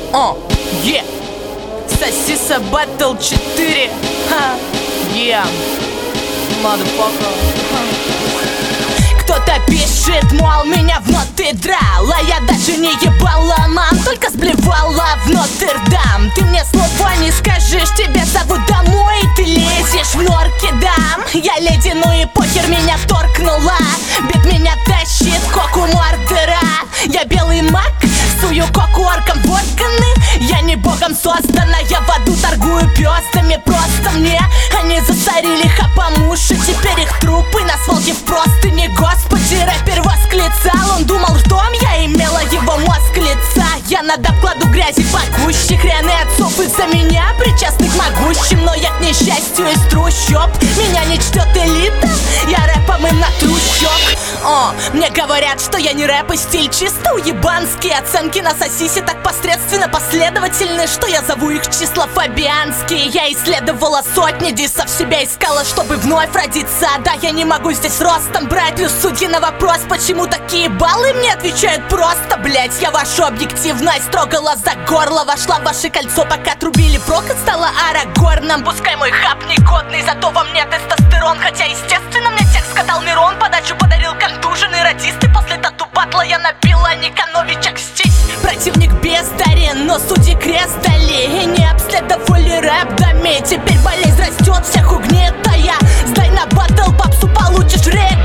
Yeah. Сосиса Battle 4. Yeah. Motherfucker. Кто-то пишет, мол, меня в ноты драла. Я даже не ебала, мам, только сблевала в Нотр-Дам. Ты мне слова не скажешь, тебя зовут домой, ты лезешь в норки, дам. Я леди, ну и похер, меня торкнула. Бит меня тащит, коку мордера. Я белый маг, сую коку оркам вотканы. Я не богом создана, я в аду торгую пёстами. Просто мне они засорили хапамуши. Теперь их трупы на свалке в простыне. Господи, рэпер восклицал, он думал ртом, я имела его мозг лица. Я над обкладу грязи погуще. Хрены отцов из-за меня причастны к могущим. Но я к несчастью из трущоб. Меня не чтет элита, я рэпом им натру щек. Мне говорят, что я не рэп и стиль чисто уебанский. Оценки на сосисе так посредственно последовательны, что я зову их числа фабианские. Я исследовала сотни дисов, себя искала, чтобы вновь родиться. Да, я не могу здесь ростом брать судьи на вопрос, почему такие баллы, мне отвечают просто, блять. Я вашу объективность трогала за горло, вошла в ваше кольцо, пока трубили прок и стала Арагорном. Пускай мой хап негодный, зато во мне тестостерон. Хотя, естественно, мне текст катал Мирон, подачу подарил контуженный радист. И после тату батла я напила Никоновича кстись. Противник бездарен, но судьи крест дали и не обследовали рэп-дами. Теперь болезнь растет, всех угнетая. Сдай на батл, попсу получишь рек.